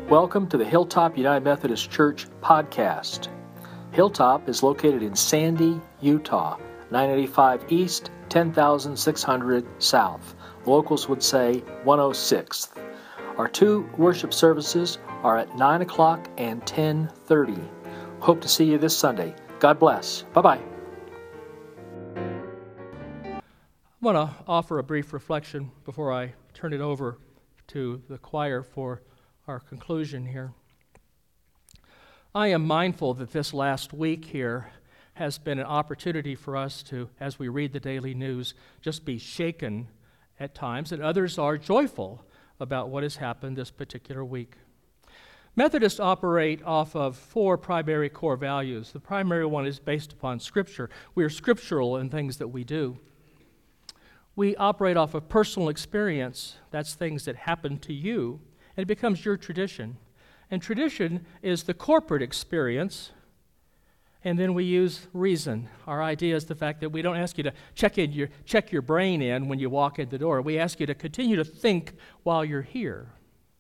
Welcome to the Hilltop United Methodist Church podcast. Hilltop is located in Sandy, Utah, 985 East, 10,600 South. Locals would say 106th. Our two worship services are at 9 o'clock and 10:30. Hope to see you this Sunday. God bless. Bye-bye. I want to offer a brief reflection before I turn it over to the choir for our conclusion here. I am mindful that this last week here has been an opportunity for us to, as we read the daily news, just be shaken at times, and others are joyful about what has happened this particular week. Methodists operate off of four primary core values. The primary one is based upon Scripture. We are scriptural in things that we do. We operate off of personal experience. That's things that happen to you, and it becomes your tradition. And tradition is the corporate experience, and then we use reason. Our idea is the fact that we don't ask you to check your brain in when you walk in the door. We ask you to continue to think while you're here.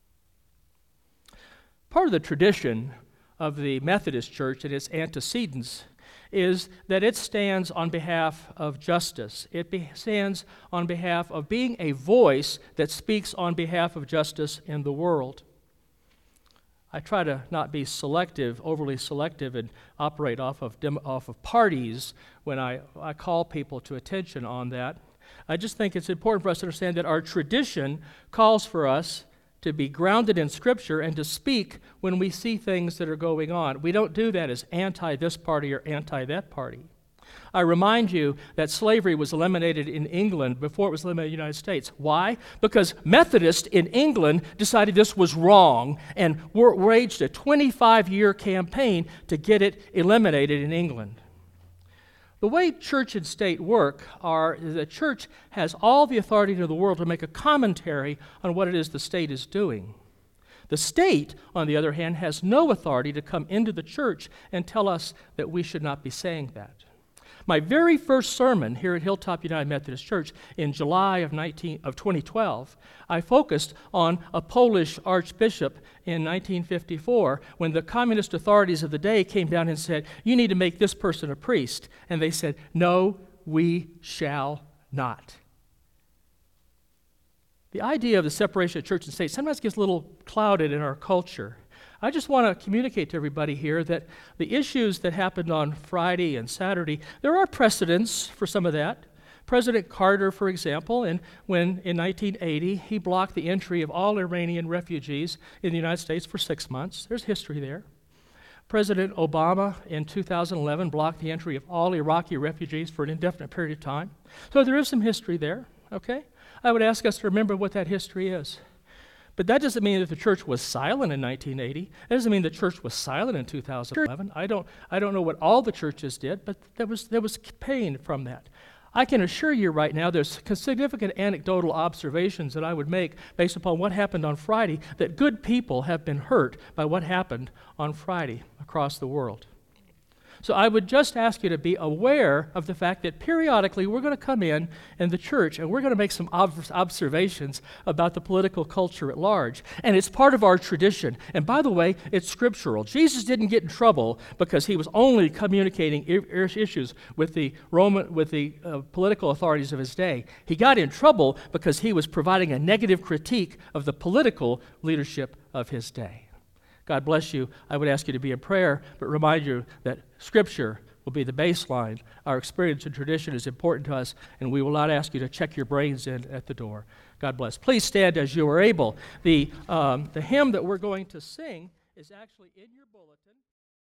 Part of the tradition of the Methodist Church and its antecedents is that it stands on behalf of justice. It stands on behalf of being a voice that speaks on behalf of justice in the world. I try to not be overly selective, and operate off of parties when I call people to attention on that. I just think it's important for us to understand that our tradition calls for us to be grounded in Scripture and to speak when we see things that are going on. We don't do that as anti this party or anti that party. I remind you that slavery was eliminated in England before it was eliminated in the United States. Why? Because Methodists in England decided this was wrong and waged a 25-year campaign to get it eliminated in England. The way church and state work is the church has all the authority in the world to make a commentary on what it is the state is doing. The state, on the other hand, has no authority to come into the church and tell us that we should not be saying that. My very first sermon here at Hilltop United Methodist Church in July of 2012, I focused on a Polish archbishop in 1954 when the communist authorities of the day came down and said, "You need to make this person a priest." And they said, "No, we shall not." The idea of the separation of church and state sometimes gets a little clouded in our culture. I just want to communicate to everybody here that the issues that happened on Friday and Saturday, there are precedents for some of that. President Carter, for example, when in 1980, he blocked the entry of all Iranian refugees in the United States for 6 months. There's history there. President Obama in 2011 blocked the entry of all Iraqi refugees for an indefinite period of time. So there is some history there, okay? I would ask us to remember what that history is. But that doesn't mean that the church was silent in 1980. That doesn't mean the church was silent in 2011. I don't know what all the churches did, but there was pain from that. I can assure you right now there's significant anecdotal observations that I would make based upon what happened on Friday, that good people have been hurt by what happened on Friday across the world. So I would just ask you to be aware of the fact that periodically we're going to come in the church and we're going to make some observations about the political culture at large. And it's part of our tradition. And by the way, it's scriptural. Jesus didn't get in trouble because he was only communicating issues with the political authorities of his day. He got in trouble because he was providing a negative critique of the political leadership of his day. God bless you. I would ask you to be in prayer, but remind you that Scripture will be the baseline. Our experience and tradition is important to us, and we will not ask you to check your brains in at the door. God bless. Please stand as you are able. The hymn that we're going to sing is actually in your bulletin.